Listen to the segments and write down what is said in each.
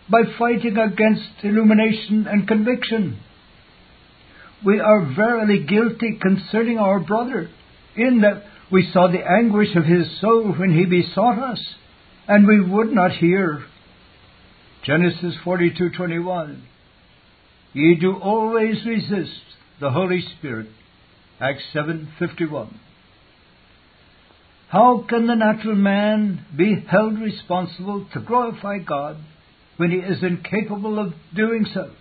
by fighting against illumination and conviction. We are verily guilty concerning our brother, in that we saw the anguish of his soul when he besought us, and we would not hear. Genesis 42:21. Ye do always resist the Holy Spirit. Acts 7:51. How can the natural man be held responsible to glorify God when he is incapable of doing so?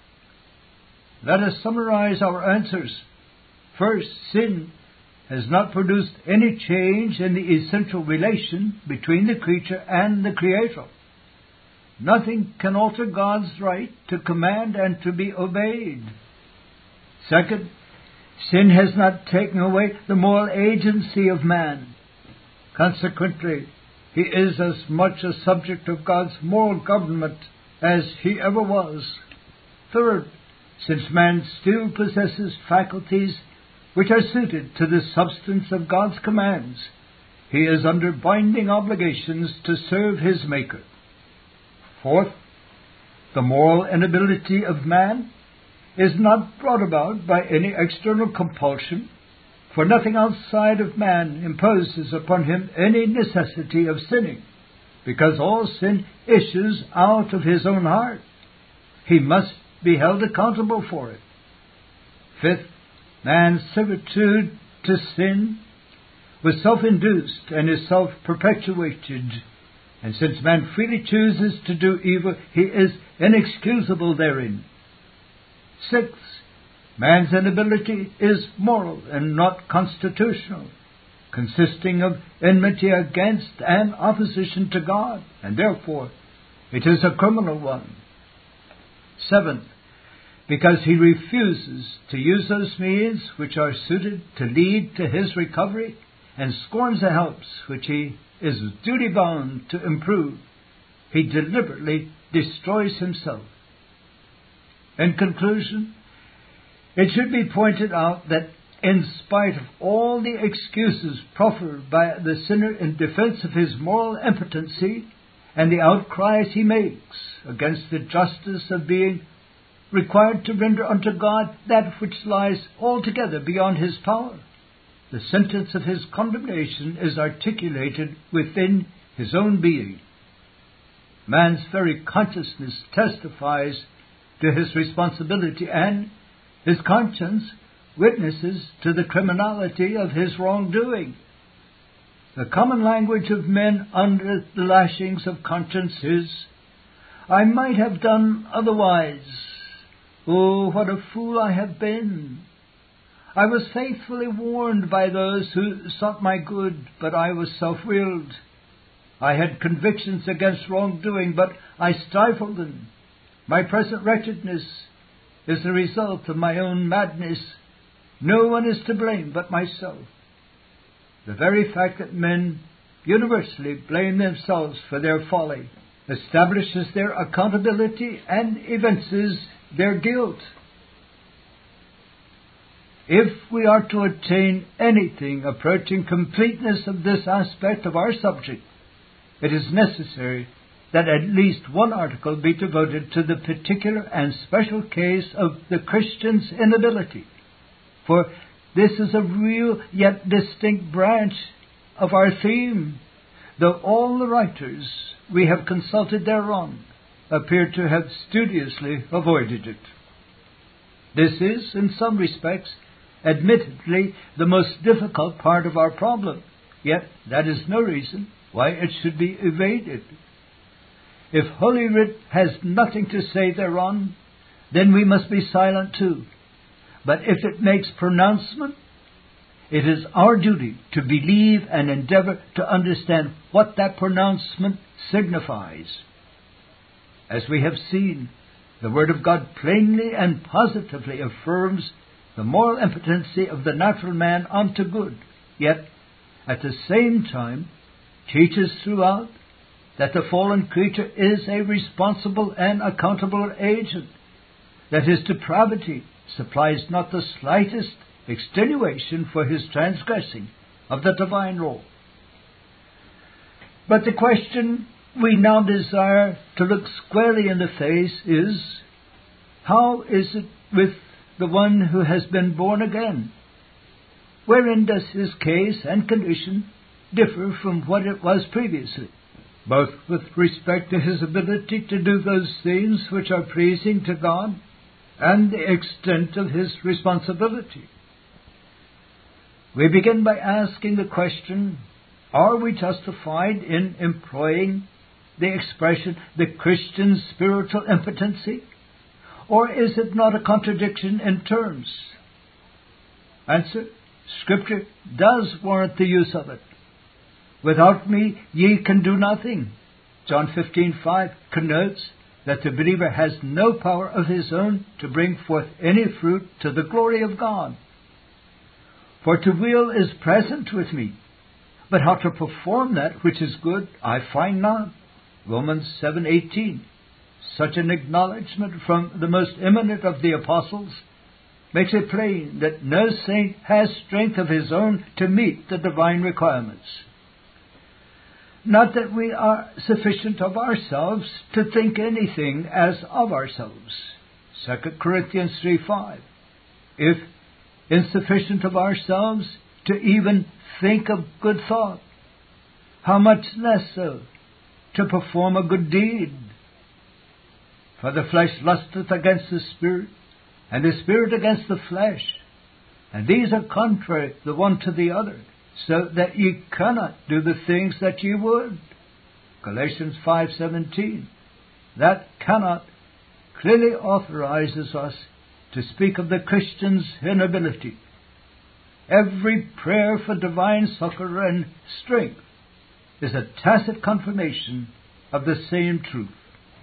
Let us summarize our answers. First, sin has not produced any change in the essential relation between the creature and the Creator. Nothing can alter God's right to command and to be obeyed. Second, sin has not taken away the moral agency of man. Consequently, he is as much a subject of God's moral government as he ever was. Third, since man still possesses faculties which are suited to the substance of God's commands, he is under binding obligations to serve his Maker. Fourth, the moral inability of man is not brought about by any external compulsion, for nothing outside of man imposes upon him any necessity of sinning, because all sin issues out of his own heart. He must be held accountable for it. Fifth, man's servitude to sin was self-induced and is self-perpetuated, and since man freely chooses to do evil, he is inexcusable therein. Sixth, man's inability is moral and not constitutional, consisting of enmity against and opposition to God, and therefore it is a criminal one. Seventh, because he refuses to use those means which are suited to lead to his recovery, and scorns the helps which he is duty-bound to improve, he deliberately destroys himself. In conclusion, it should be pointed out that in spite of all the excuses proffered by the sinner in defense of his moral impotency and the outcries he makes against the justice of being required to render unto God that which lies altogether beyond his power, the sentence of his condemnation is articulated within his own being. Man's very consciousness testifies to his responsibility, and his conscience witnesses to the criminality of his wrongdoing. The common language of men under the lashings of conscience is, "I might have done otherwise. Oh, what a fool I have been. I was faithfully warned by those who sought my good, but I was self-willed. I had convictions against wrongdoing, but I stifled them. My present wretchedness is the result of my own madness. No one is to blame but myself." The very fact that men universally blame themselves for their folly establishes their accountability and evinces their guilt. If we are to attain anything approaching completeness of this aspect of our subject, it is necessary that at least one article be devoted to the particular and special case of the Christian's inability, for this is a real yet distinct branch of our theme, though all the writers we have consulted thereon appear to have studiously avoided it. This is, in some respects, admittedly the most difficult part of our problem, yet that is no reason why it should be evaded. If Holy Writ has nothing to say thereon, then we must be silent too. But if it makes pronouncement, it is our duty to believe and endeavor to understand what that pronouncement signifies. As we have seen, the Word of God plainly and positively affirms the moral impotency of the natural man unto good, yet at the same time teaches throughout that the fallen creature is a responsible and accountable agent, that his depravity supplies not the slightest extenuation for his transgressing of the divine law. But the question we now desire to look squarely in the face is, how is it with the one who has been born again? Wherein does his case and condition differ from what it was previously, both with respect to his ability to do those things which are pleasing to God and the extent of his responsibility? We begin by asking the question, are we justified in employing the expression, the Christian spiritual impotency? Or is it not a contradiction in terms? Answer, Scripture does warrant the use of it. Without me ye can do nothing. John 15:5 connotes that the believer has no power of his own to bring forth any fruit to the glory of God. For to will is present with me, but how to perform that which is good I find not. Romans 7:18. Such an acknowledgement from the most eminent of the apostles makes it plain that no saint has strength of his own to meet the divine requirements. Not that we are sufficient of ourselves to think anything as of ourselves. 2 Corinthians 3:5. If insufficient of ourselves to even think of good thought, how much less so to perform a good deed? For the flesh lusteth against the Spirit, and the Spirit against the flesh. And these are contrary the one to the other, so that ye cannot do the things that ye would. Galatians 5:17. That cannot clearly authorizes us to speak of the Christian's inability. Every prayer for divine succor and strength is a tacit confirmation of the same truth.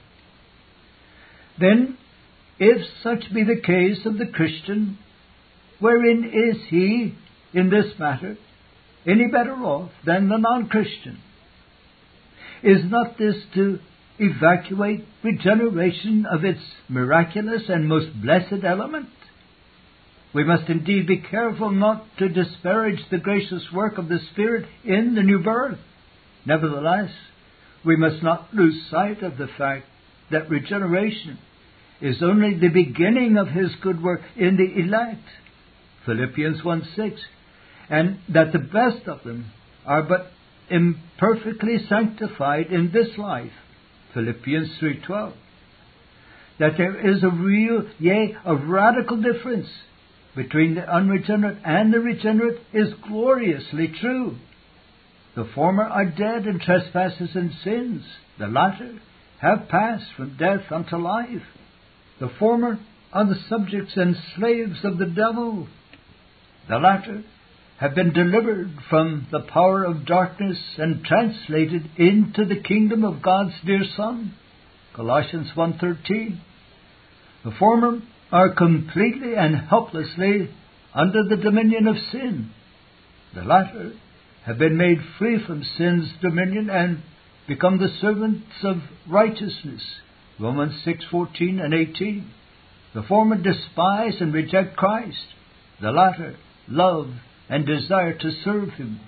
Then, if such be the case of the Christian, wherein is he, in this matter, any better off than the non-Christian? Is not this to evacuate regeneration of its miraculous and most blessed element? We must indeed be careful not to disparage the gracious work of the Spirit in the new birth. Nevertheless, we must not lose sight of the fact that regeneration is only the beginning of His good work in the elect, Philippians 1:6, and that the best of them are but imperfectly sanctified in this life, Philippians 3:12. That there is a real, yea, a radical difference between the unregenerate and the regenerate is gloriously true. The former are dead in trespasses and sins. The latter have passed from death unto life. The former are the subjects and slaves of the devil. The latter have been delivered from the power of darkness and translated into the kingdom of God's dear Son, Colossians 1:13. The former are completely and helplessly under the dominion of sin. The latter have been made free from sin's dominion and become the servants of righteousness, Romans 6:14 and 18. The former despise and reject Christ. The latter love and desire to serve Him.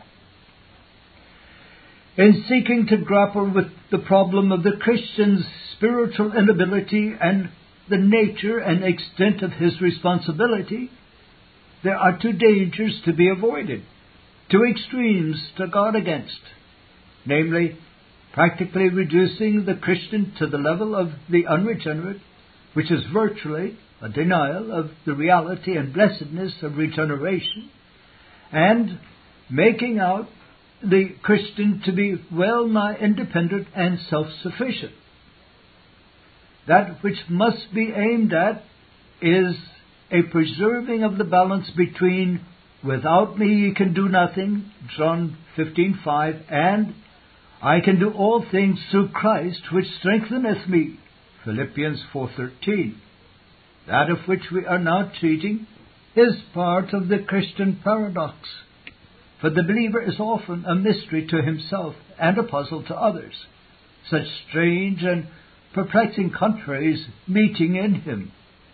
In seeking to grapple with the problem of the Christian's spiritual inability and the nature and extent of his responsibility, there are two dangers to be avoided, two extremes to guard against, namely, practically reducing the Christian to the level of the unregenerate, which is virtually a denial of the reality and blessedness of regeneration, and making out the Christian to be well nigh independent and self-sufficient. That which must be aimed at is a preserving of the balance between without me ye can do nothing, John 15:5, and I can do all things through Christ which strengtheneth me, Philippians 4:13. That of which we are now treating is part of the Christian paradox. For the believer is often a mystery to himself and a puzzle to others, such strange and perplexing contraries meeting in him.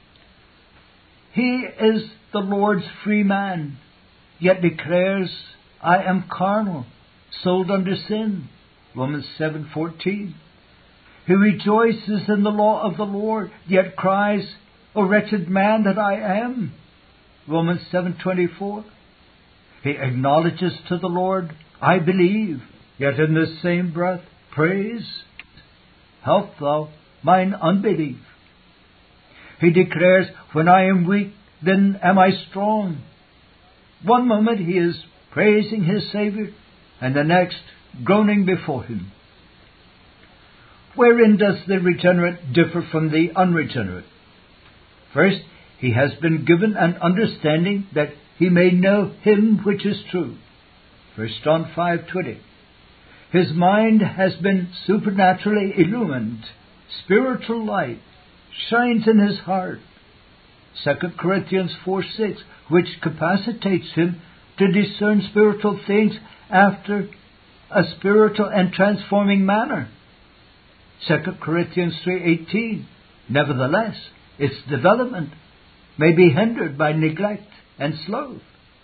He is the Lord's free man, yet declares, I am carnal, sold under sin, Romans 7:14. He rejoices in the law of the Lord, yet cries, O wretched man that I am. Romans 7:24. He acknowledges to the Lord, I believe, yet in the same breath prays, help thou mine unbelief. He declares, when I am weak, then am I strong. One moment he is praising his Savior, and the next groaning before him. Wherein does the regenerate differ from the unregenerate? First, he has been given an understanding that he may know him which is true. 1 John 5:20. His mind has been supernaturally illumined. Spiritual light shines in his heart. 2 Corinthians 4:6, which capacitates him to discern spiritual things after a spiritual and transforming manner. 2 Corinthians 3:18, nevertheless, its development may be hindered by neglect and sloth.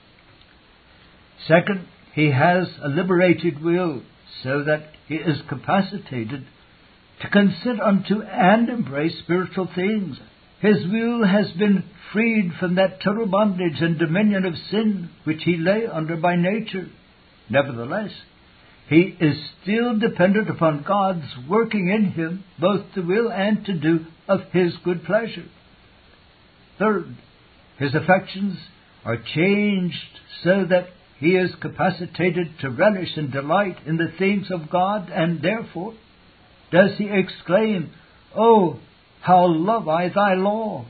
Second, he has a liberated will, so that he is capacitated to consent unto and embrace spiritual things. His will has been freed from that total bondage and dominion of sin which he lay under by nature. Nevertheless, he is still dependent upon God's working in him both to will and to do of his good pleasure. Third, his affections are changed so that he is capacitated to relish and delight in the things of God, and therefore does he exclaim, Oh, how love I thy law!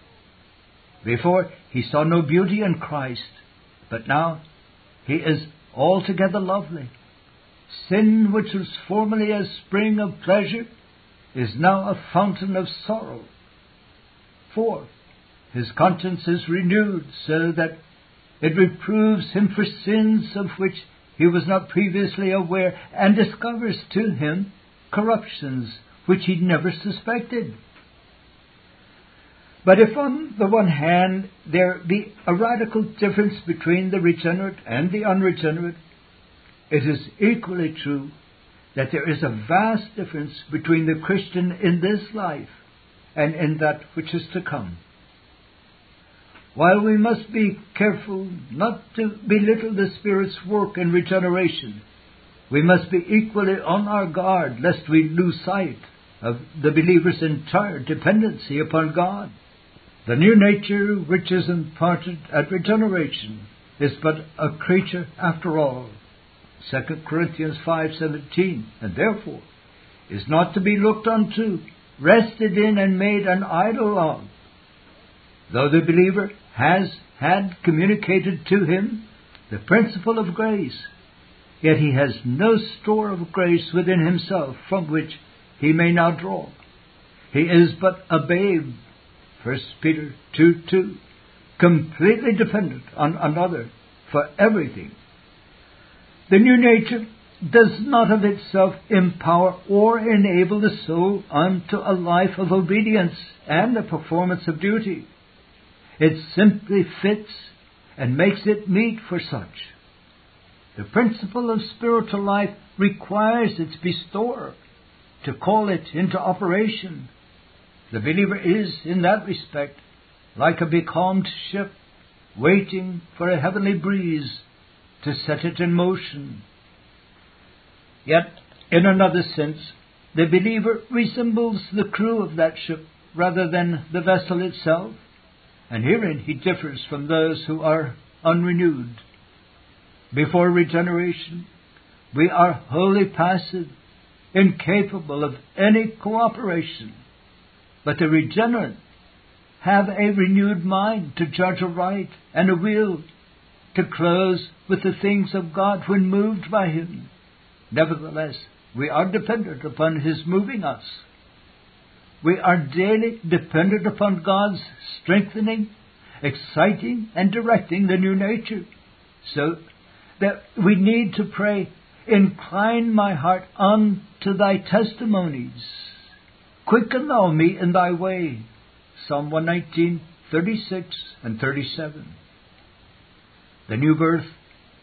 Before, he saw no beauty in Christ, but now he is altogether lovely. Sin, which was formerly a spring of pleasure, is now a fountain of sorrow. Fourth, his conscience is renewed so that it reproves him for sins of which he was not previously aware, and discovers to him corruptions which he never suspected. But if on the one hand there be a radical difference between the regenerate and the unregenerate, it is equally true that there is a vast difference between the Christian in this life and in that which is to come. While we must be careful not to belittle the Spirit's work in regeneration, we must be equally on our guard lest we lose sight of the believer's entire dependency upon God. The new nature which is imparted at regeneration is but a creature after all, 2 Corinthians 5:17, and therefore is not to be looked unto, rested in, and made an idol of. Though the believer has had communicated to him the principle of grace, yet he has no store of grace within himself from which he may now draw. He is but a babe, 1 Peter 2:2, completely dependent on another for everything. The new nature does not of itself empower or enable the soul unto a life of obedience and the performance of duty. It simply fits and makes it meet for such. The principle of spiritual life requires its bestower to call it into operation. The believer is, in that respect, like a becalmed ship, waiting for a heavenly breeze to set it in motion. Yet, in another sense, the believer resembles the crew of that ship rather than the vessel itself, and herein he differs from those who are unrenewed. Before regeneration, we are wholly passive, incapable of any cooperation. But the regenerate have a renewed mind to judge aright, and a will to close with the things of God when moved by Him. Nevertheless, we are dependent upon His moving us. We are daily dependent upon God's strengthening, exciting, and directing the new nature, so that we need to pray, incline my heart unto thy testimonies. Quicken thou me in thy way. Psalm 119, 36 and 37. The new birth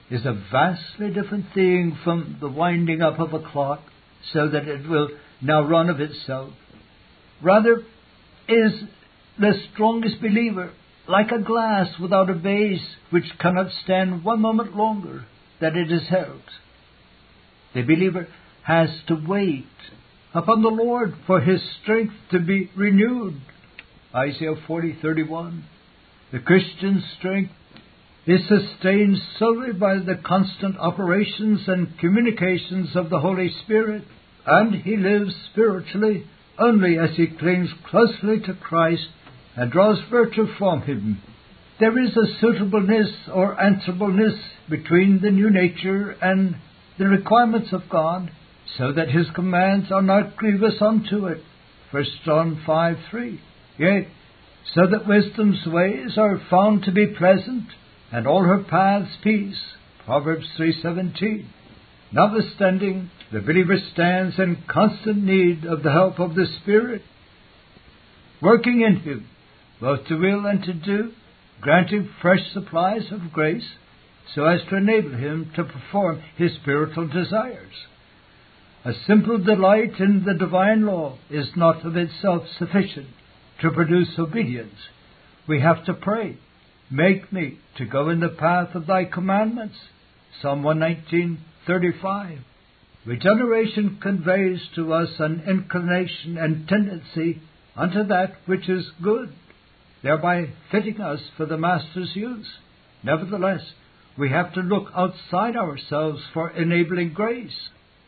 is a vastly different thing from the winding up of a clock so that it will now run of itself. Rather is the strongest believer like a glass without a base, which cannot stand one moment longer than it is held. The believer has to wait upon the Lord for his strength to be renewed. Isaiah 40:31. The Christian's strength is sustained solely by the constant operations and communications of the Holy Spirit, and he lives spiritually only as he clings closely to Christ and draws virtue from Him. There is a suitableness or answerableness between the new nature and the requirements of God, so that His commands are not grievous unto it. 1 John 5:3. Yea, so that wisdom's ways are found to be pleasant, and all her paths peace. Proverbs 3:17. Notwithstanding, the believer stands in constant need of the help of the Spirit, working in him, both to will and to do, granting fresh supplies of grace, so as to enable him to perform his spiritual desires. A simple delight in the divine law is not of itself sufficient to produce obedience. We have to pray, "Make me to go in the path of thy commandments." Psalm 119:35. Regeneration conveys to us an inclination and tendency unto that which is good, thereby fitting us for the Master's use. Nevertheless, we have to look outside ourselves for enabling grace.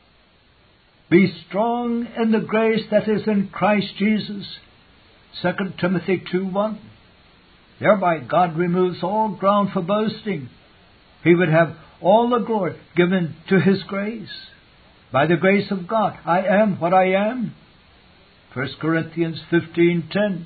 Be strong in the grace that is in Christ Jesus. 2 Timothy 2:1. Thereby God removes all ground for boasting. He would have all the glory given to His grace. By the grace of God, I am what I am. 1 Corinthians 15:10.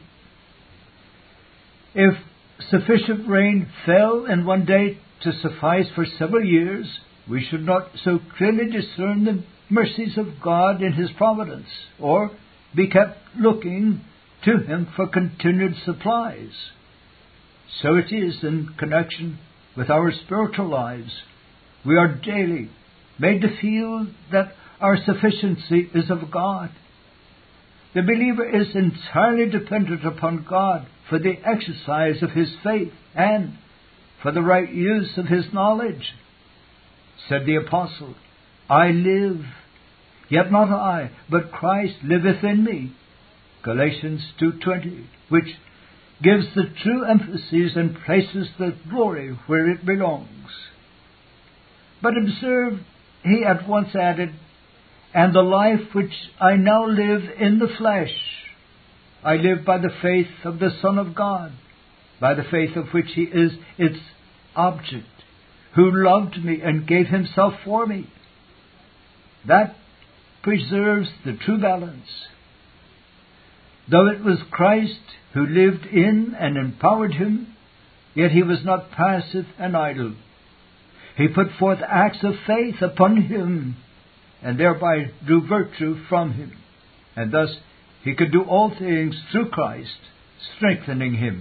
If sufficient rain fell in one day to suffice for several years, we should not so clearly discern the mercies of God in His providence, or be kept looking to Him for continued supplies. So it is in connection with our spiritual lives. We are daily made to feel that our sufficiency is of God. The believer is entirely dependent upon God for the exercise of his faith and for the right use of his knowledge. Said the Apostle, "I live, yet not I, but Christ liveth in me." Galatians 2:20, which gives the true emphasis and places the glory where it belongs. But observe, he at once added, "And the life which I now live in the flesh, I live by the faith of the Son of God, by the faith of which He is its object, who loved me and gave Himself for me." That preserves the true balance. Though it was Christ who lived in and empowered him, yet he was not passive and idle. He put forth acts of faith upon him, and thereby drew virtue from him. And thus he could do all things through Christ, strengthening him.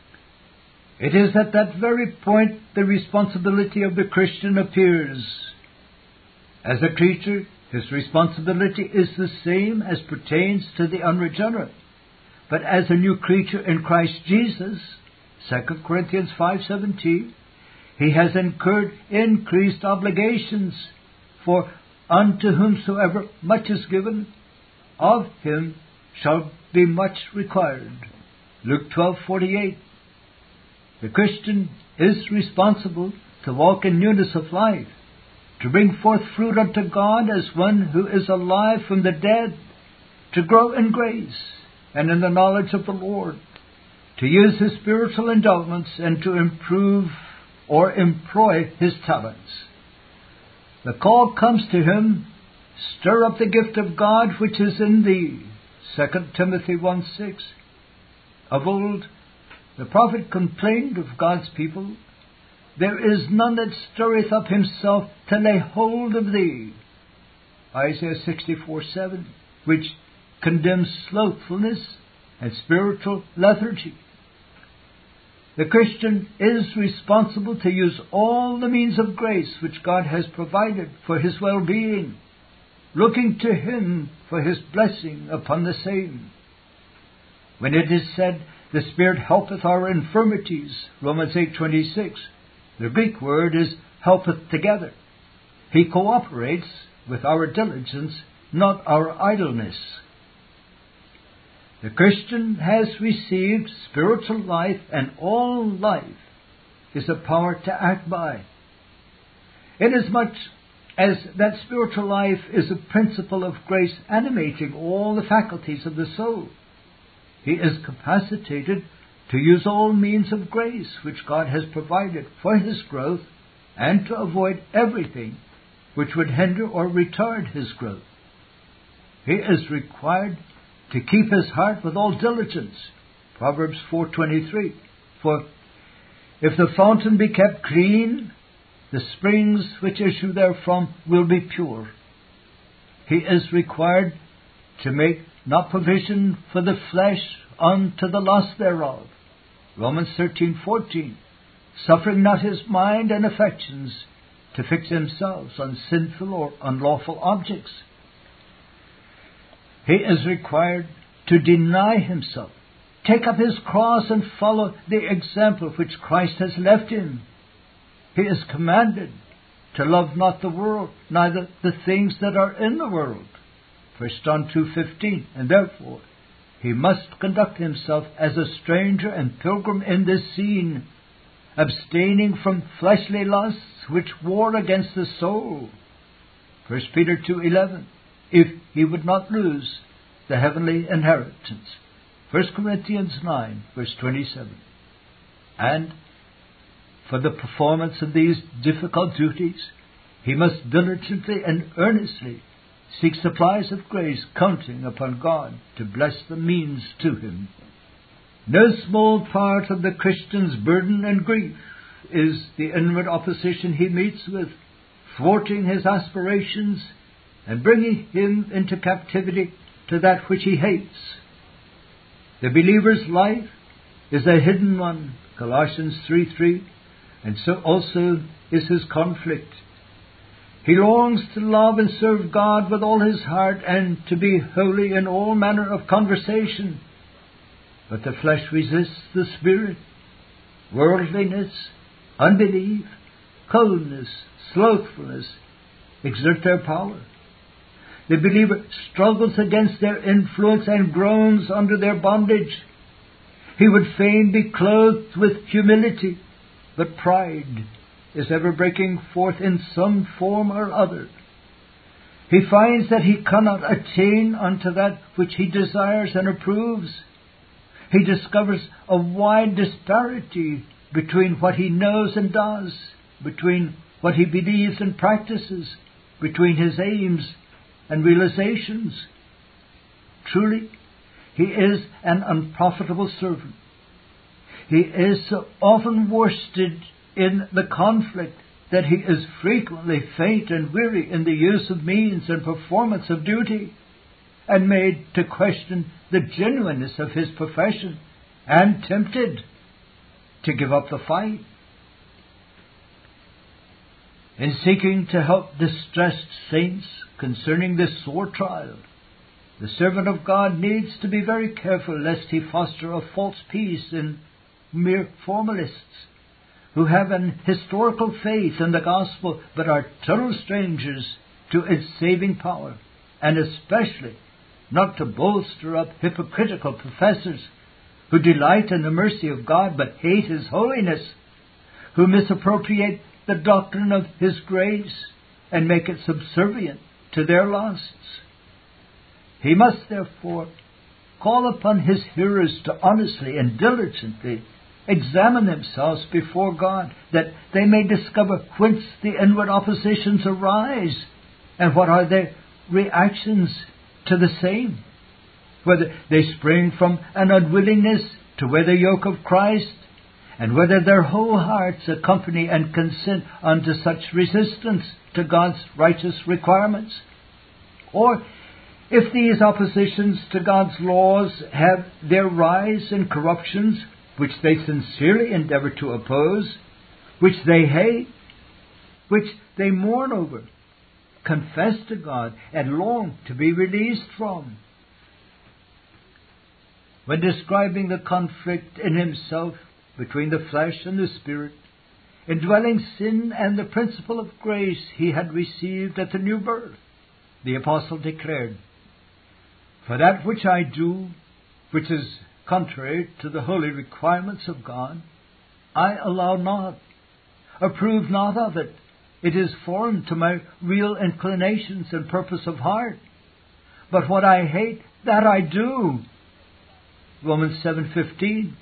It is at that very point the responsibility of the Christian appears. As a creature, his responsibility is the same as pertains to the unregenerate. But as a new creature in Christ Jesus, 2 Corinthians 5:17, he has incurred increased obligations, for unto whomsoever much is given, of him shall be much required. Luke 12:48. The Christian is responsible to walk in newness of life, to bring forth fruit unto God as one who is alive from the dead, to grow in grace and in the knowledge of the Lord, to use his spiritual endowments and to improve or employ his talents. The call comes to him, "Stir up the gift of God which is in thee." 2 Timothy 1:6. Of old, the prophet complained of God's people, "There is none that stirreth up himself to lay hold of thee." Isaiah 64:7, which condemns slothfulness and spiritual lethargy. The Christian is responsible to use all the means of grace which God has provided for his well-being, looking to Him for His blessing upon the same. When it is said, "The Spirit helpeth our infirmities," Romans 8:26, the Greek word is "helpeth together." He cooperates with our diligence, not our idleness. The Christian has received spiritual life, and all life is a power to act by. Inasmuch as that spiritual life is a principle of grace animating all the faculties of the soul, he is capacitated to use all means of grace which God has provided for his growth, and to avoid everything which would hinder or retard his growth. He is required to keep his heart with all diligence, Proverbs 4:23. For if the fountain be kept clean, the springs which issue therefrom will be pure. He is required to make not provision for the flesh unto the lust thereof, Romans 13:14, suffering not his mind and affections to fix themselves on sinful or unlawful objects. He is required to deny himself, take up his cross, and follow the example which Christ has left him. He is commanded to love not the world, neither the things that are in the world, 1 John 2:15, and therefore he must conduct himself as a stranger and pilgrim in this scene, abstaining from fleshly lusts which war against the soul, 1 Peter 2:11, if he would not lose the heavenly inheritance, 1 Corinthians 9, verse 27. And for the performance of these difficult duties, he must diligently and earnestly seek supplies of grace, counting upon God to bless the means to him. No small part of the Christian's burden and grief is the inward opposition he meets with, thwarting his aspirations and bringing him into captivity to that which he hates. The believer's life is a hidden one, Colossians 3:3, and so also is his conflict. He longs to love and serve God with all his heart, and to be holy in all manner of conversation. But the flesh resists the Spirit. Worldliness, unbelief, coldness, slothfulness exert their power. The believer struggles against their influence and groans under their bondage. He would fain be clothed with humility, but pride is ever breaking forth in some form or other. He finds that he cannot attain unto that which he desires and approves. He discovers a wide disparity between what he knows and does, between what he believes and practices, between his aims and realizations. Truly, he is an unprofitable servant. He is so often worsted in the conflict that he is frequently faint and weary in the use of means and performance of duty, and made to question the genuineness of his profession, and tempted to give up the fight. In seeking to help distressed saints concerning this sore trial, the servant of God needs to be very careful lest he foster a false peace in mere formalists who have an historical faith in the gospel but are total strangers to its saving power, and especially not to bolster up hypocritical professors who delight in the mercy of God but hate His holiness, who misappropriate the doctrine of His grace and make it subservient to their lusts. He must therefore call upon his hearers to honestly and diligently examine themselves before God, that they may discover whence the inward oppositions arise, and what are their reactions to the same, whether they spring from an unwillingness to wear the yoke of Christ, and whether their whole hearts accompany and consent unto such resistance to God's righteous requirements, or if these oppositions to God's laws have their rise in corruptions which they sincerely endeavor to oppose, which they hate, which they mourn over, confess to God, and long to be released from. When describing the conflict in himself between the flesh and the spirit, indwelling sin and the principle of grace he had received at the new birth, the apostle declared, "For that which I do, which is contrary to the holy requirements of God, I allow not, approve not of it. It is foreign to my real inclinations and purpose of heart. But what I hate, that I do." Romans 7:15.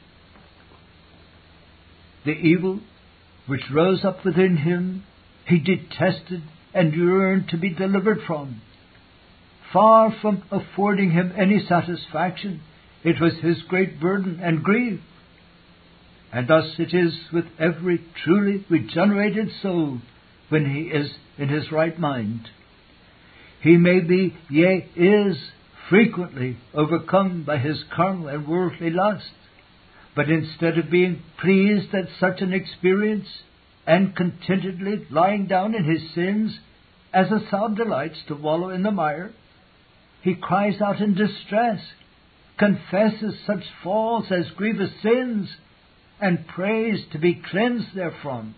The evil which rose up within him, he detested and yearned to be delivered from. Far from affording him any satisfaction, it was his great burden and grief. And thus it is with every truly regenerated soul when he is in his right mind. He may be, yea, is frequently overcome by his carnal and worldly lust. But instead of being pleased at such an experience and contentedly lying down in his sins, as a sow delights to wallow in the mire, he cries out in distress, confesses such faults as grievous sins, and prays to be cleansed therefrom.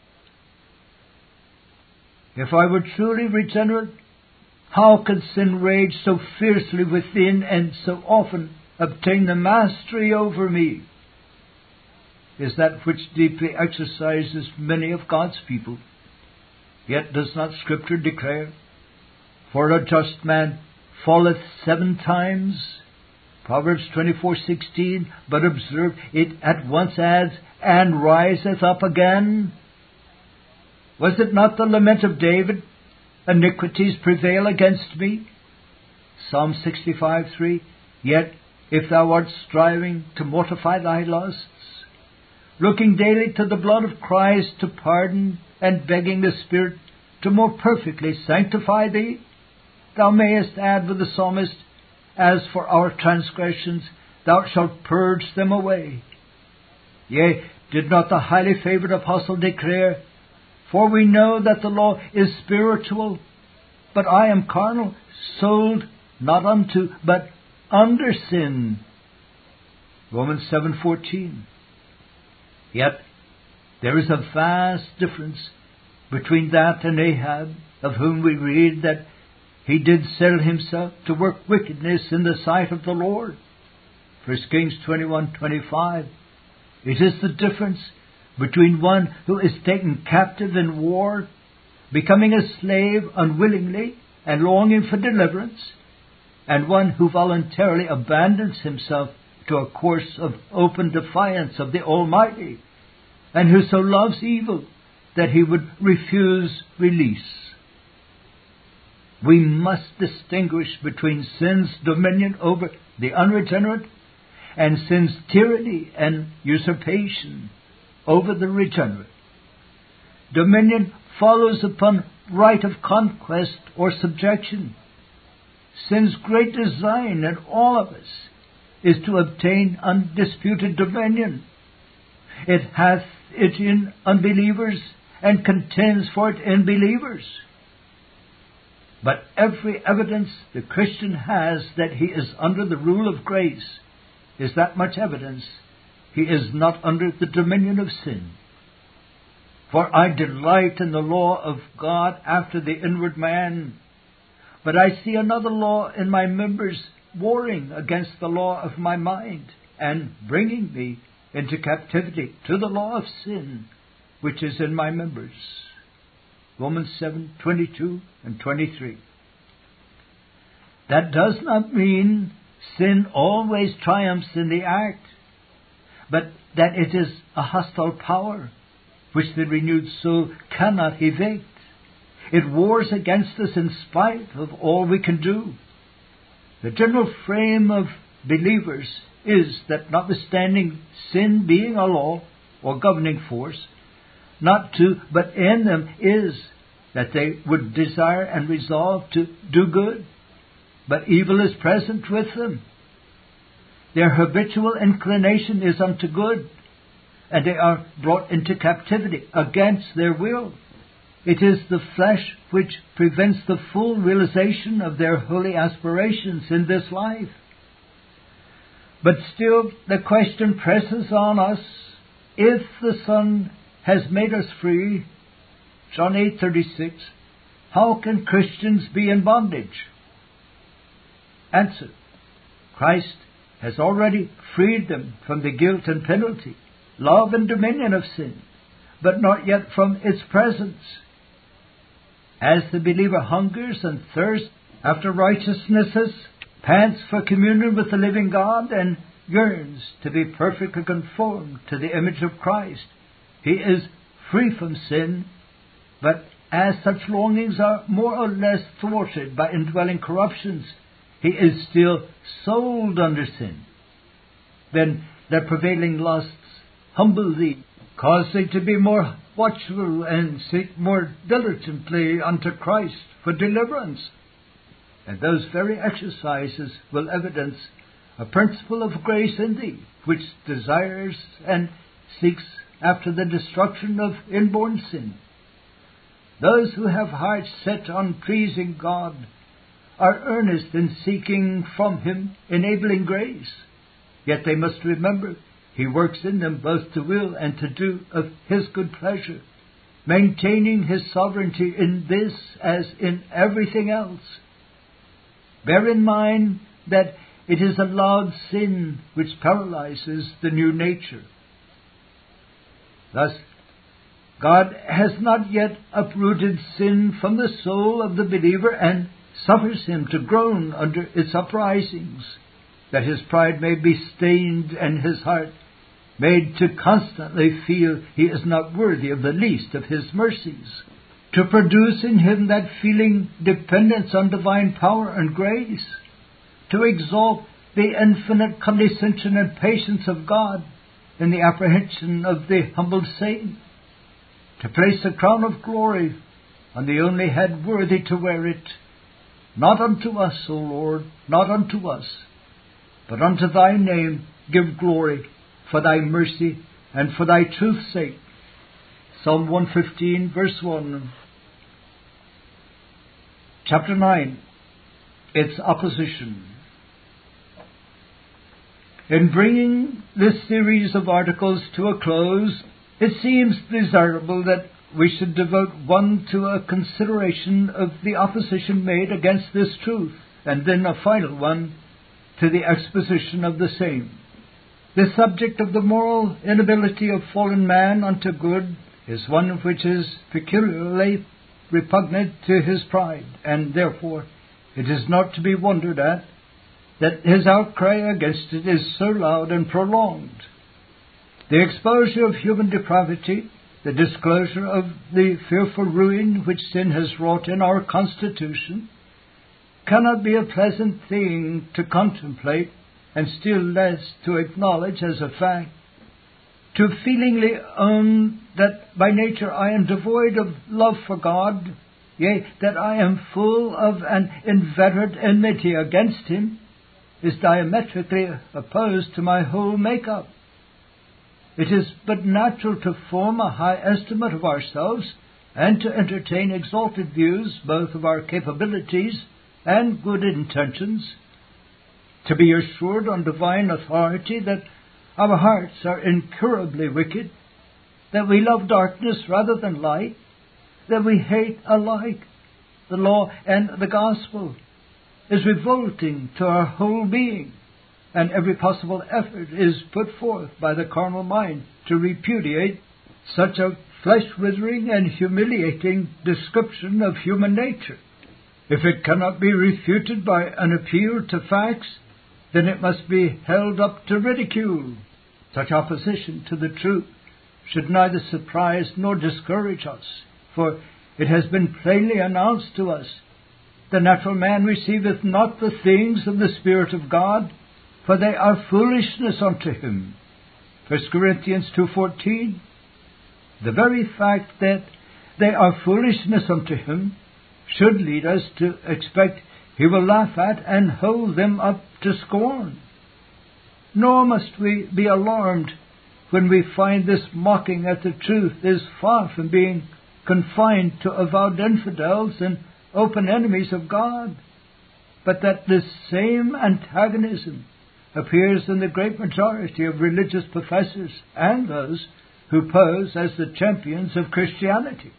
If I were truly regenerate, how could sin rage so fiercely within and so often obtain the mastery over me? Is that which deeply exercises many of God's people. Yet does not Scripture declare, "For a just man falleth 7 times," Proverbs 24:16, but observe, it at once adds, "and riseth up again"? Was it not the lament of David, "Iniquities prevail against me"? Psalm 65:3, "Yet if thou art striving to mortify thy lusts," looking daily to the blood of Christ to pardon, and begging the Spirit to more perfectly sanctify thee, thou mayest add with the psalmist, "As for our transgressions, thou shalt purge them away." Yea, did not the highly favored apostle declare, "For we know that the law is spiritual, but I am carnal, sold not unto, but under sin." Romans 7:14. Yet there is a vast difference between that and Ahab, of whom we read that he did sell himself to work wickedness in the sight of the Lord. 1 Kings 21:25. It is the difference between one who is taken captive in war, becoming a slave unwillingly and longing for deliverance, and one who voluntarily abandons himself to a course of open defiance of the Almighty, and who so loves evil that he would refuse release. We must distinguish between sin's dominion over the unregenerate and sin's tyranny and usurpation over the regenerate. Dominion follows upon right of conquest or subjection. Sin's great design in all of us is to obtain undisputed dominion. It hath it in unbelievers and contends for it in believers. But every evidence the Christian has that he is under the rule of grace is that much evidence he is not under the dominion of sin. For I delight in the law of God after the inward man, but I see another law in my members, warring against the law of my mind, and bringing me into captivity to the law of sin, which is in my members. Romans 7:22 and 23. That does not mean sin always triumphs in the act, but that it is a hostile power which the renewed soul cannot evict. It wars against us in spite of all we can do. The general frame of believers is that notwithstanding sin being a law or governing force, not to, but in them is that they would desire and resolve to do good, but evil is present with them. Their habitual inclination is unto good, and they are brought into captivity against their will. It is the flesh which prevents the full realization of their holy aspirations in this life. But still, the question presses on us, if the Son has made us free, John 8:36, how can Christians be in bondage? Answer: Christ has already freed them from the guilt and penalty, love and dominion of sin, but not yet from its presence. As the believer hungers and thirsts after righteousnesses, pants for communion with the living God, and yearns to be perfectly conformed to the image of Christ, he is free from sin, but as such longings are more or less thwarted by indwelling corruptions, he is still sold under sin. Then the prevailing lusts humble thee, cause thee to be more watchful and seek more diligently unto Christ for deliverance. And those very exercises will evidence a principle of grace in thee, which desires and seeks after the destruction of inborn sin. Those who have hearts set on pleasing God are earnest in seeking from Him enabling grace. Yet they must remember He works in them both to will and to do of His good pleasure, maintaining His sovereignty in this as in everything else. Bear in mind that it is allowed sin which paralyzes the new nature. Thus, God has not yet uprooted sin from the soul of the believer and suffers him to groan under its uprisings, that his pride may be stained and his heart made to constantly feel he is not worthy of the least of His mercies, to produce in him that feeling dependence on divine power and grace, to exalt the infinite condescension and patience of God in the apprehension of the humbled saint, to place a crown of glory on the only head worthy to wear it. Not unto us, O Lord, not unto us, but unto Thy name give glory for Thy mercy and for Thy truth's sake. Psalm 115, verse 1. Chapter 9. Its opposition. In bringing this series of articles to a close, it seems desirable that we should devote one to a consideration of the opposition made against this truth, and then a final one to the exposition of the same. The subject of the moral inability of fallen man unto good is one which is peculiarly repugnant to his pride, and therefore it is not to be wondered at that his outcry against it is so loud and prolonged. The exposure of human depravity, the disclosure of the fearful ruin which sin has wrought in our constitution, cannot be a pleasant thing to contemplate, and still less to acknowledge as a fact. To feelingly own that by nature I am devoid of love for God, yea, that I am full of an inveterate enmity against Him, is diametrically opposed to my whole make-up. It is but natural to form a high estimate of ourselves and to entertain exalted views both of our capabilities and good intentions, to be assured on divine authority that our hearts are incurably wicked, that we love darkness rather than light, that we hate alike the law and the gospel, is revolting to our whole being, and every possible effort is put forth by the carnal mind to repudiate such a flesh-withering and humiliating description of human nature. If it cannot be refuted by an appeal to facts, then it must be held up to ridicule. Such opposition to the truth should neither surprise nor discourage us, for it has been plainly announced to us, the natural man receiveth not the things of the Spirit of God, for they are foolishness unto him. 1 Corinthians 2:14. The very fact that they are foolishness unto him should lead us to expect he will laugh at and hold them up to scorn. Nor must we be alarmed when we find this mocking at the truth is far from being confined to avowed infidels and open enemies of God, but that this same antagonism appears in the great majority of religious professors and those who pose as the champions of Christianity.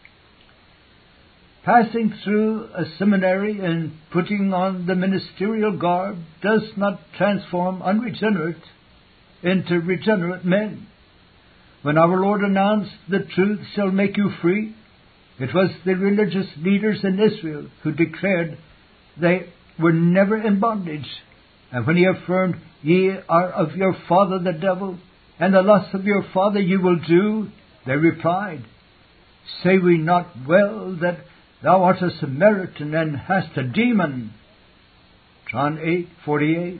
Passing through a seminary and putting on the ministerial garb does not transform unregenerate into regenerate men. When our Lord announced, "The truth shall make you free," it was the religious leaders in Israel who declared they were never in bondage. And when He affirmed, "Ye are of your father the devil, and the lusts of your father you will do," they replied, "Say we not well that thou art a Samaritan and hast a demon?" John 8:48.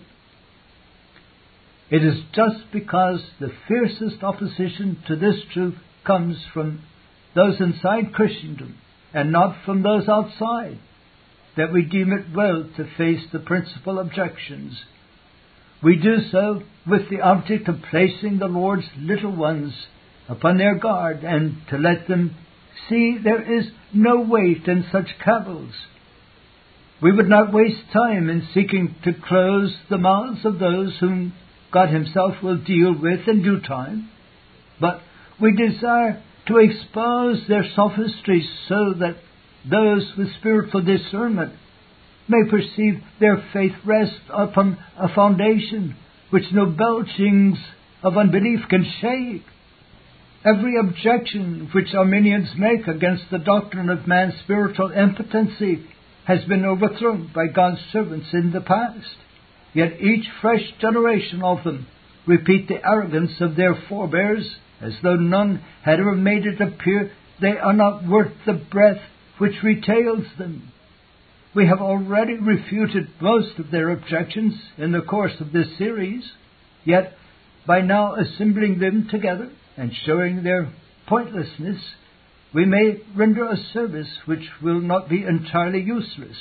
It is just because the fiercest opposition to this truth comes from those inside Christendom and not from those outside that we deem it well to face the principal objections. We do so with the object of placing the Lord's little ones upon their guard and to let them see there is no weight in such cavils. We would not waste time in seeking to close the mouths of those whom God Himself will deal with in due time, but we desire to expose their sophistries so that those with spiritual discernment may perceive their faith rest upon a foundation which no belchings of unbelief can shake. Every objection which Arminians make against the doctrine of man's spiritual impotency has been overthrown by God's servants in the past. Yet each fresh generation of them repeat the arrogance of their forebears, as though none had ever made it appear they are not worth the breath which retails them. We have already refuted most of their objections in the course of this series, yet by now assembling them together and showing their pointlessness, we may render a service which will not be entirely useless.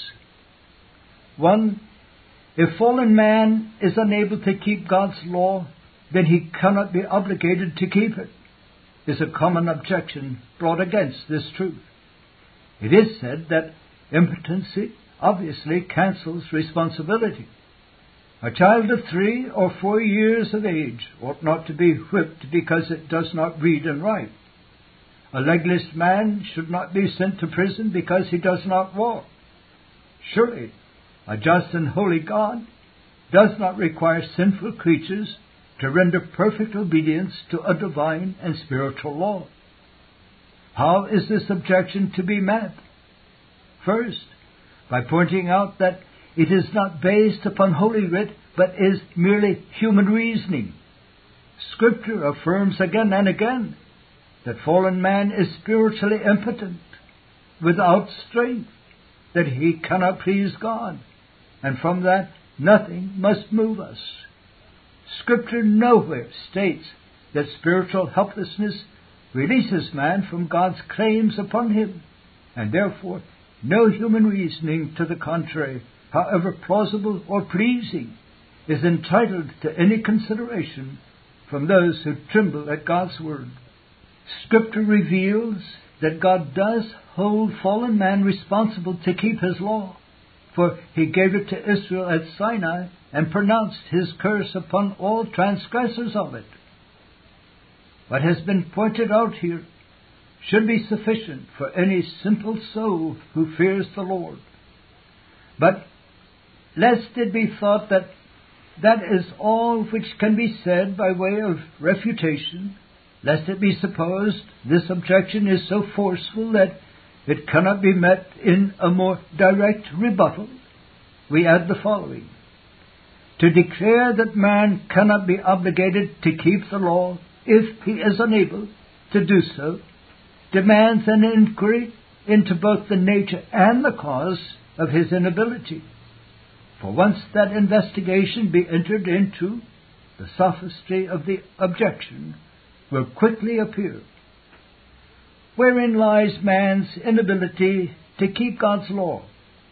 1. If fallen man is unable to keep God's law, then he cannot be obligated to keep it, is a common objection brought against this truth. It is said that impotency obviously cancels responsibility. A child of 3 or 4 years of age ought not to be whipped because it does not read and write. A legless man should not be sent to prison because he does not walk. Surely, a just and holy God does not require sinful creatures to render perfect obedience to a divine and spiritual law. How is this objection to be met? First, by pointing out that it is not based upon Holy Writ, but is merely human reasoning. Scripture affirms again and again that fallen man is spiritually impotent, without strength, that he cannot please God, and from that nothing must move us. Scripture nowhere states that spiritual helplessness releases man from God's claims upon him, and therefore no human reasoning to the contrary, however plausible or pleasing, is entitled to any consideration from those who tremble at God's word. Scripture reveals that God does hold fallen man responsible to keep His law, for He gave it to Israel at Sinai and pronounced His curse upon all transgressors of it. What has been pointed out here should be sufficient for any simple soul who fears the Lord. But lest it be thought that that is all which can be said by way of refutation, lest it be supposed this objection is so forceful that it cannot be met in a more direct rebuttal, we add the following. To declare that man cannot be obligated to keep the law if he is unable to do so demands an inquiry into both the nature and the cause of his inability. For once that investigation be entered into, the sophistry of the objection will quickly appear. Wherein lies man's inability to keep God's law?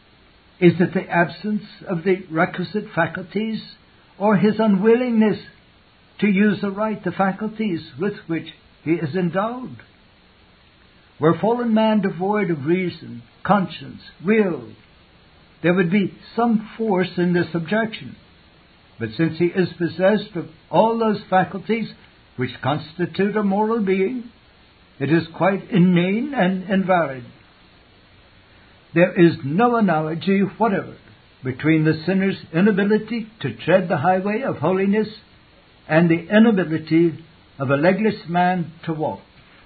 Is it the absence of the requisite faculties, or his unwillingness to use aright the faculties with which he is endowed. Were fallen man devoid of reason, conscience, will, there would be some force in this objection. But since he is possessed of all those faculties which constitute a moral being, it is quite inane and invalid. There is no analogy whatever between the sinner's inability to tread the highway of holiness and the inability of a legless man to walk.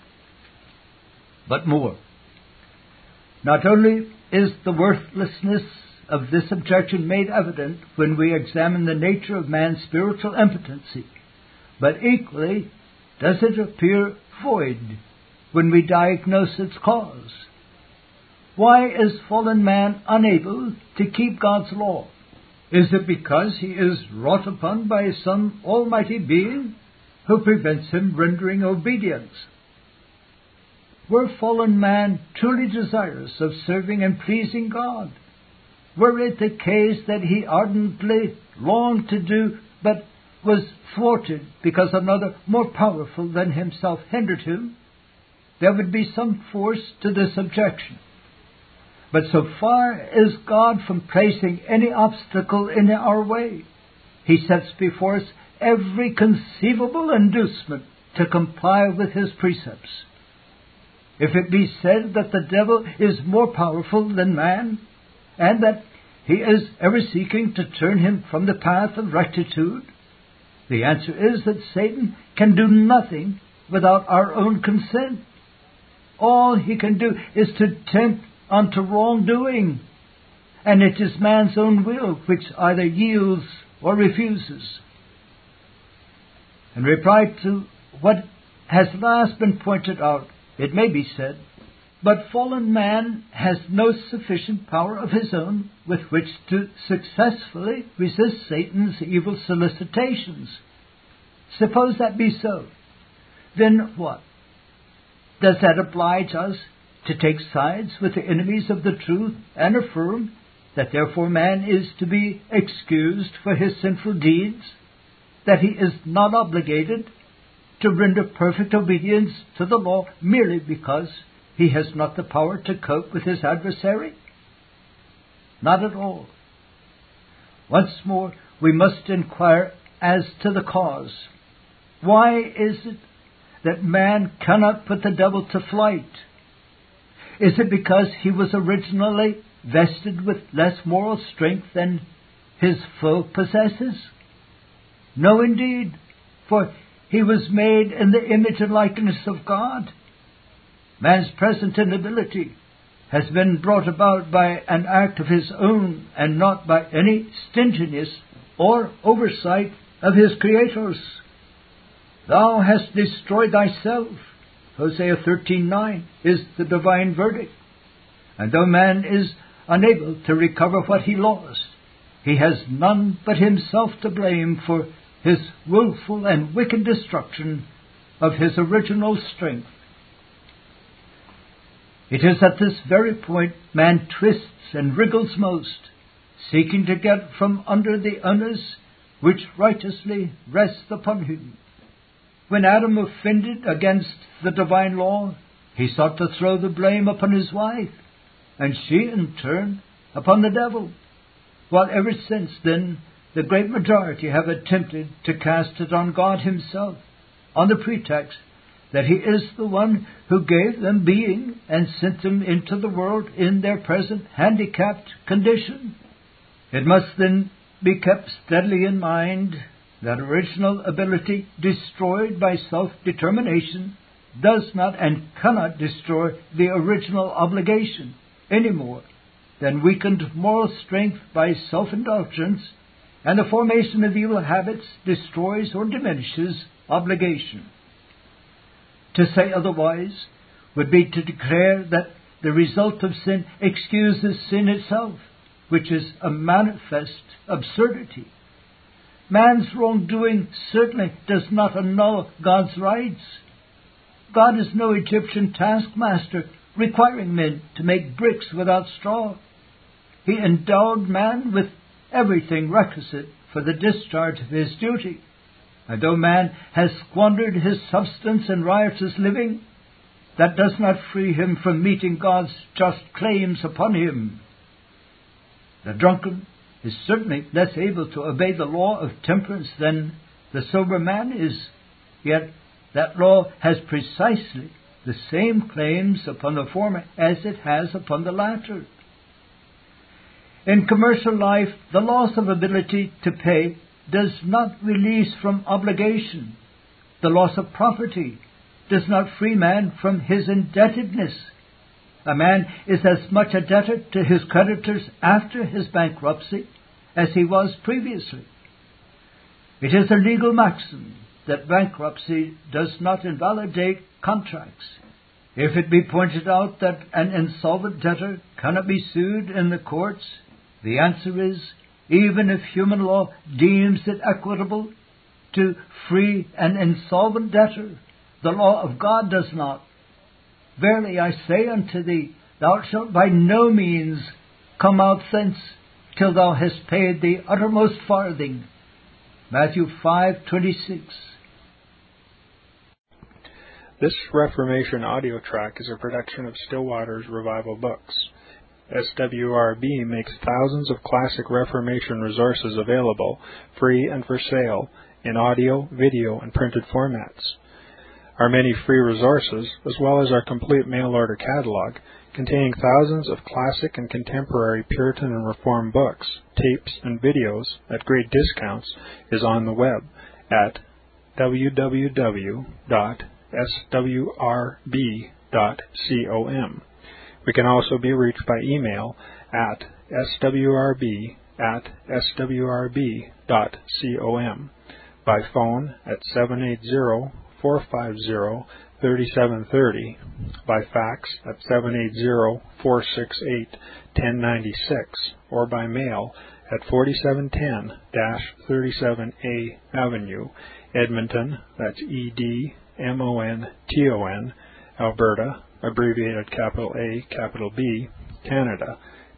But more. Not only is the worthlessness of this objection made evident when we examine the nature of man's spiritual impotency, but equally does it appear void when we diagnose its cause. Why is fallen man unable to keep God's law? Is it because he is wrought upon by some almighty being who prevents him rendering obedience? Were fallen man truly desirous of serving and pleasing God? Were it the case that he ardently longed to do, but was thwarted because another more powerful than himself hindered him, there would be some force to this objection. But so far is God from placing any obstacle in our way, He sets before us every conceivable inducement to comply with His precepts. If it be said that the devil is more powerful than man, and that he is ever seeking to turn him from the path of rectitude, the answer is that Satan can do nothing without our own consent. All he can do is to tempt unto wrongdoing, and it is man's own will which either yields or refuses. In reply to what has last been pointed out, it may be said, but fallen man has no sufficient power of his own with which to successfully resist Satan's evil solicitations. Suppose that be so, then what? Does that oblige us to take sides with the enemies of the truth and affirm that therefore man is to be excused for his sinful deeds, that he is not obligated to render perfect obedience to the law merely because he has not the power to cope with his adversary? Not at all. Once more, we must inquire as to the cause. Why is it that man cannot put the devil to flight? Is it because he was originally vested with less moral strength than his foe possesses? No, indeed, for he was made in the image and likeness of God. Man's present inability has been brought about by an act of his own and not by any stinginess or oversight of his creators. Thou hast destroyed thyself, Hosea 13:9 is the divine verdict. And though man is unable to recover what he lost, he has none but himself to blame for his willful and wicked destruction of his original strength. It is at this very point man twists and wriggles most, seeking to get from under the onus which righteously rests upon him. When Adam offended against the divine law, he sought to throw the blame upon his wife, and she in turn upon the devil, while ever since then the great majority have attempted to cast it on God Himself, on the pretext that He is the one who gave them being and sent them into the world in their present handicapped condition. It must then be kept steadily in mind that original ability destroyed by self-determination does not and cannot destroy the original obligation any more than weakened moral strength by self-indulgence and the formation of evil habits destroys or diminishes obligation. To say otherwise would be to declare that the result of sin excuses sin itself, which is a manifest absurdity. Man's wrongdoing certainly does not annul God's rights. God is no Egyptian taskmaster requiring men to make bricks without straw. He endowed man with everything requisite for the discharge of his duty. And though man has squandered his substance in riotous living, that does not free him from meeting God's just claims upon him. The drunkard is certainly less able to obey the law of temperance than the sober man is, yet that law has precisely the same claims upon the former as it has upon the latter. In commercial life, the loss of ability to pay does not release from obligation. The loss of property does not free man from his indebtedness. A man is as much a debtor to his creditors after his bankruptcy as he was previously. It is a legal maxim that bankruptcy does not invalidate contracts. If it be pointed out that an insolvent debtor cannot be sued in the courts, the answer is, even if human law deems it equitable to free an insolvent debtor, the law of God does not. Verily I say unto thee, thou shalt by no means come out thence till thou hast paid the uttermost farthing. Matthew 5:26. This Reformation audio track is a production of Stillwater's Revival Books. SWRB makes thousands of classic Reformation resources available, free and for sale, in audio, video, and printed formats. Our many free resources, as well as our complete mail-order catalog, containing thousands of classic and contemporary Puritan and Reformed books, tapes, and videos at great discounts, is on the web at www.swrb.com. We can also be reached by email at swrb@swrb.com, by phone at 780-450-3730, by fax at 780-468-1096, or by mail at 4710-37A Avenue, Edmonton, that's Edmonton, Alberta, abbreviated capital A, capital B, Canada,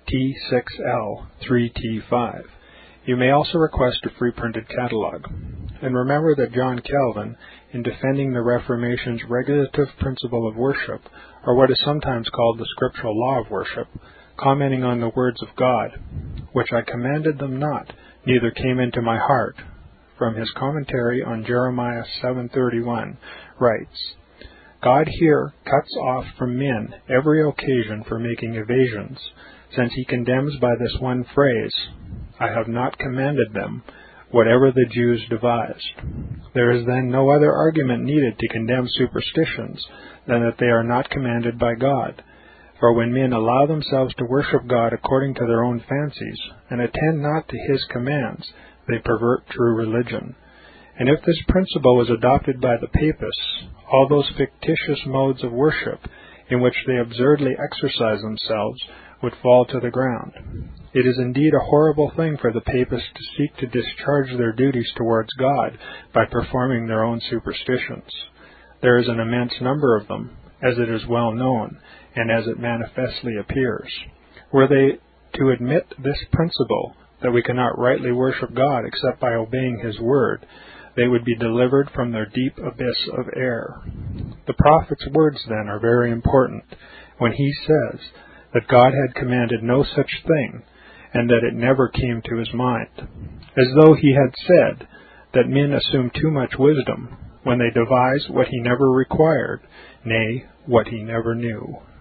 T6L3T5. You may also request a free printed catalog. And remember that John Calvin, in defending the Reformation's regulative principle of worship, or what is sometimes called the scriptural law of worship, commenting on the words of God, which I commanded them not, neither came into my heart, from his commentary on Jeremiah 7:31, writes, God here cuts off from men every occasion for making evasions, since he condemns by this one phrase, I have not commanded them, whatever the Jews devised. There is then no other argument needed to condemn superstitions than that they are not commanded by God. For when men allow themselves to worship God according to their own fancies, and attend not to his commands, they pervert true religion. And if this principle was adopted by the Papists, all those fictitious modes of worship in which they absurdly exercise themselves would fall to the ground. It is indeed a horrible thing for the Papists to seek to discharge their duties towards God by performing their own superstitions. There is an immense number of them, as it is well known, and as it manifestly appears. Were they to admit this principle, that we cannot rightly worship God except by obeying his word, they would be delivered from their deep abyss of error. The prophet's words, then, are very important when he says that God had commanded no such thing, and that it never came to his mind, as though he had said that men assume too much wisdom when they devise what he never required, nay, what he never knew.